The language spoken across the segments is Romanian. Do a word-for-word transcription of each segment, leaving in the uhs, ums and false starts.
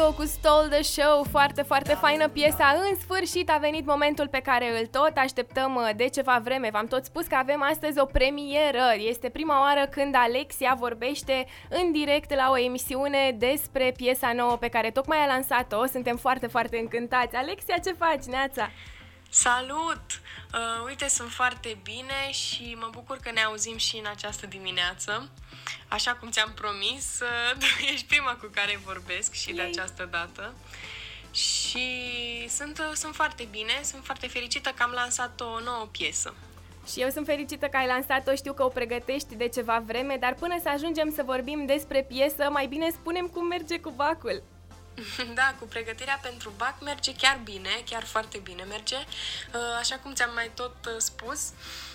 Kygo cu Stole the Show, foarte, foarte faină piesa. În sfârșit a venit momentul pe care îl tot așteptăm de ceva vreme. V-am tot spus că avem astăzi o premieră. Este prima oară când Alexia vorbește în direct la o emisiune despre piesa nouă pe care tocmai a lansat-o. Suntem foarte, foarte încântați. Alexia, ce faci, neața? Salut! Uh, uite, sunt foarte bine și mă bucur că ne auzim și în această dimineață. Așa cum ți-am promis, uh, ești prima cu care vorbesc și Yay. De această dată. Și sunt, uh, sunt foarte bine, sunt foarte fericită că am lansat o nouă piesă. Și eu sunt fericită că ai lansat-o, știu că o pregătești de ceva vreme, dar până să ajungem să vorbim despre piesă, mai bine spune-mi cum merge cu bacul. Da, cu pregătirea pentru bac merge chiar bine, chiar foarte bine merge. Așa cum ți-am mai tot spus,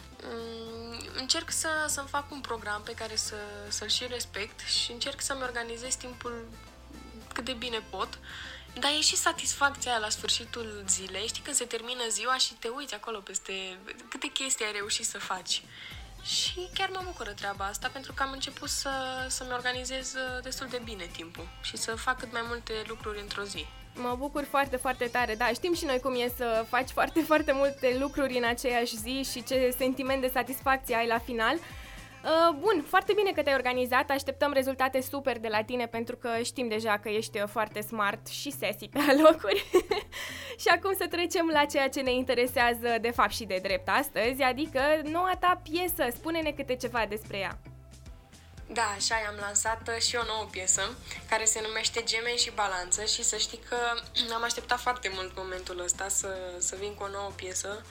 încerc să, să-mi fac un program pe care să, să-l și respect și încerc să-mi organizez timpul cât de bine pot. Dar e și satisfacția aia la sfârșitul zilei, știi, când se termină ziua și te uiți acolo peste câte chestii ai reușit să faci. Și chiar mă bucură treaba asta, pentru că am început să, să-mi organizez destul de bine timpul și să fac cât mai multe lucruri într-o zi. Mă bucur foarte, foarte tare, da, știm și noi cum e să faci foarte, foarte multe lucruri în aceeași zi și ce sentiment de satisfacție ai la final. Uh, bun, foarte bine că te-ai organizat, așteptăm rezultate super de la tine pentru că știm deja că ești foarte smart și sassy pe alocuri. Și acum să trecem la ceea ce ne interesează de fapt și de drept astăzi, adică noua ta piesă, spune-ne câte ceva despre ea. Da, așa, am lansat și o nouă piesă care se numește Gemeni și Balanță și să știi că am așteptat foarte mult momentul ăsta să, să vin cu o nouă piesă.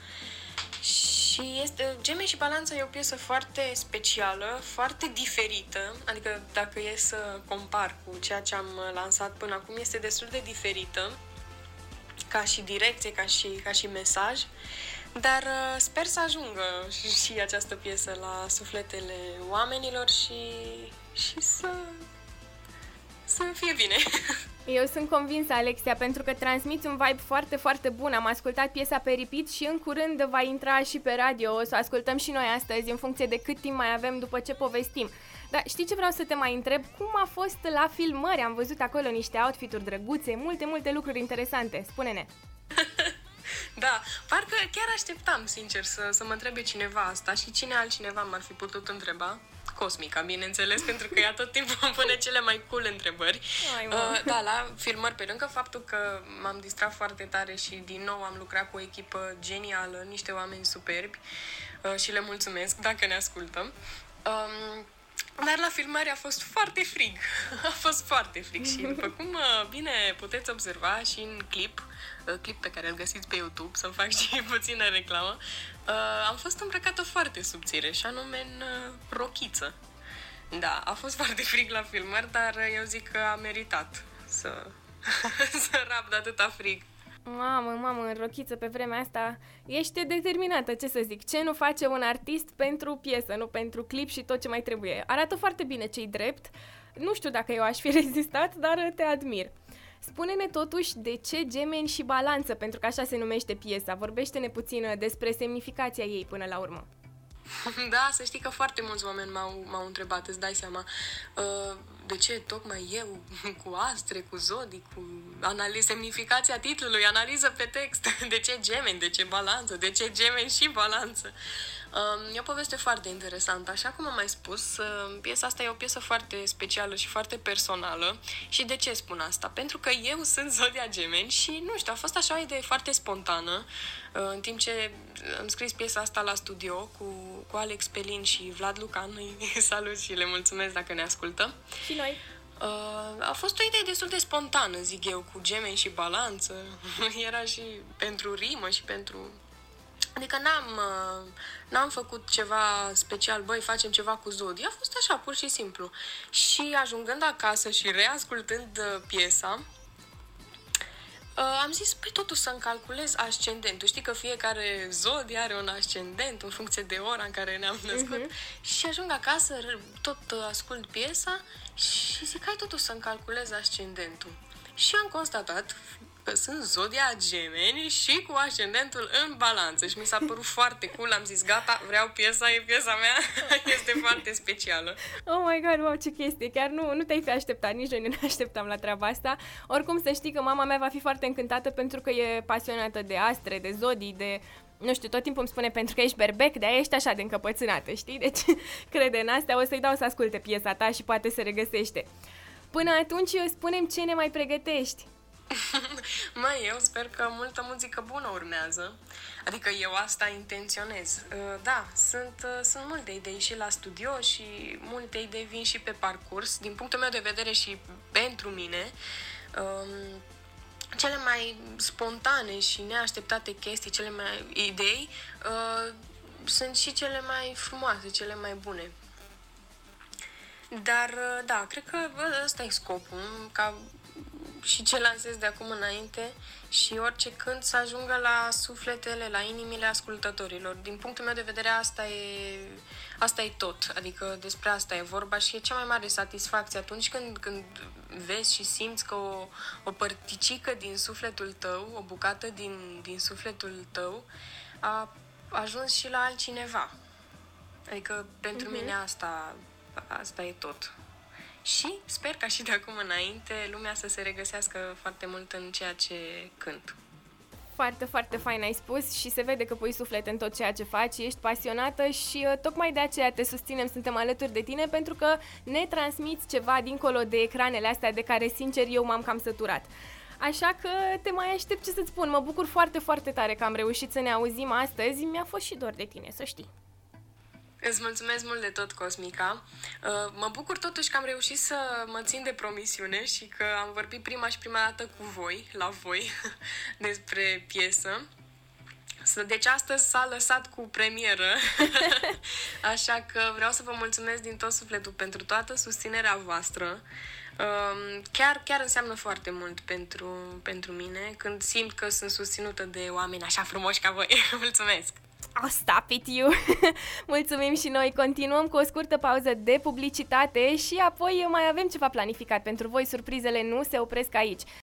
Și este, Gemeni și Balanță e o piesă foarte specială, foarte diferită, adică dacă e să compar cu ceea ce am lansat până acum, este destul de diferită, ca și direcție, ca și, ca și mesaj, dar sper să ajungă și această piesă la sufletele oamenilor și, și să, să fie bine. Eu sunt convinsă, Alexia, pentru că transmiți un vibe foarte, foarte bun. Am ascultat piesa pe repeat și în curând va intra și pe radio. O să ascultăm și noi astăzi, în funcție de cât timp mai avem după ce povestim. Dar știi ce vreau să te mai întreb? Cum a fost la filmări? Am văzut acolo niște outfit-uri drăguțe, multe, multe lucruri interesante. Spune-ne! Da, parcă chiar așteptam, sincer, să, să mă întrebe cineva asta și cine altcineva m-ar fi putut întreba. Cosmica, bineînțeles, pentru că ea tot timpul îmi pune cele mai cool întrebări. Ai, uh, da, la filmări, pe lângă faptul că m-am distrat foarte tare și din nou am lucrat cu o echipă genială, niște oameni superbi uh, și le mulțumesc dacă ne ascultă. Um, Dar la filmări a fost foarte frig. A fost foarte frig și după cum bine puteți observa și în clip, clip pe care îl găsiți pe YouTube, să-mi fac și puțină reclamă, am fost îmbrăcată foarte subțire și anume în rochiță. Da, a fost foarte frig la filmări, dar eu zic că a meritat să, să rabd atâta frig. Mamă, mamă, în rochiță pe vremea asta, ești determinată, ce să zic, ce nu face un artist pentru piesă, nu pentru clip și tot ce mai trebuie. Arată foarte bine, ce-i drept, nu știu dacă eu aș fi rezistat, dar te admir. Spune-ne totuși de ce Gemeni și Balanță, pentru că așa se numește piesa, vorbește-ne puțin despre semnificația ei până la urmă. Da, să știi că foarte mulți oameni m-au, m-au întrebat, îți dai seama, uh, de ce tocmai eu, cu astre, cu zodii, cu analiz, semnificația titlului, analiză pe text, de ce Gemeni, de ce Balanță, de ce Gemeni și Balanță. Uh, e o poveste foarte interesantă, așa cum am mai spus, uh, piesa asta e o piesă foarte specială și foarte personală. Și de ce spun asta? Pentru că eu sunt zodia Gemeni și, nu știu, a fost așa o idee foarte spontană, uh, în timp ce am scris piesa asta la studio cu, cu Alex Pelin și Vlad Lucan, îi salut și le mulțumesc dacă ne ascultă. Și noi. Uh, a fost o idee destul de spontană, zic eu, cu Gemeni și Balanță. Era și pentru rimă și pentru... Adică n-am, n-am făcut ceva special, băi, facem ceva cu zodii. A fost așa, pur și simplu. Și ajungând acasă și reascultând piesa, am zis, păi totuși să-mi calculez ascendentul. Știi că fiecare zodie are un ascendent în funcție de ora în care ne-am născut. Uh-huh. Și ajung acasă, tot ascult piesa și zic, hai totuși să-mi calculez ascendentul. Și am constatat, sunt zodia Gemeni și cu ascendentul în balanță și mi s-a părut foarte cool, am zis gata, vreau piesa, e piesa mea, este foarte specială. Oh my god, wow, ce chestie, chiar nu, nu te-ai fi așteptat, nici noi nu ne așteptam la treaba asta. Oricum să știi că mama mea va fi foarte încântată pentru că e pasionată de astre, de zodii, de... Nu știu, tot timpul îmi spune pentru că ești berbec, de-aia ești așa de încăpățânată, știi? Deci crede în astea, o să-i dau să asculte piesa ta și poate se regăsește. Până atunci, spune-mi ce ne mai pregătești. Măi, eu sper că multă muzică bună urmează. Adică eu asta intenționez. Da, sunt, sunt multe idei și la studio și multe idei vin și pe parcurs. Din punctul meu de vedere și pentru mine, cele mai spontane și neașteptate chestii, cele mai idei, sunt și cele mai frumoase, cele mai bune. Dar, da, cred că ăsta e scopul, ca și ce lansez de acum înainte și orice cânt să ajungă la sufletele, la inimile ascultătorilor. Din punctul meu de vedere, asta e, asta e tot. Adică despre asta e vorba și e cea mai mare satisfacție atunci când, când vezi și simți că o, o părticică din sufletul tău, o bucată din, din sufletul tău a ajuns și la altcineva. Adică pentru mm-hmm. mine asta, asta e tot. Și sper ca și de acum înainte lumea să se regăsească foarte mult în ceea ce cânt. Foarte, foarte fain ai spus și se vede că pui suflet în tot ceea ce faci, ești pasionată și uh, tocmai de aceea te susținem, suntem alături de tine pentru că ne transmiți ceva dincolo de ecranele astea de care, sincer, eu m-am cam săturat. Așa că te mai aștept, ce să-ți spun, mă bucur foarte, foarte tare că am reușit să ne auzim astăzi, mi-a fost și dor de tine, să știi. Îți mulțumesc mult de tot, Cosmica. Mă bucur totuși că am reușit să mă țin de promisiune și că am vorbit prima și prima dată cu voi, la voi, despre piesă. Deci astăzi s-a lăsat cu premieră, așa că vreau să vă mulțumesc din tot sufletul pentru toată susținerea voastră. Chiar, chiar înseamnă foarte mult pentru, pentru mine când simt că sunt susținută de oameni așa frumoși ca voi. Mulțumesc! Oh, stop it, you! Mulțumim și noi, continuăm cu o scurtă pauză de publicitate și apoi mai avem ceva planificat pentru voi, surprizele nu se opresc aici.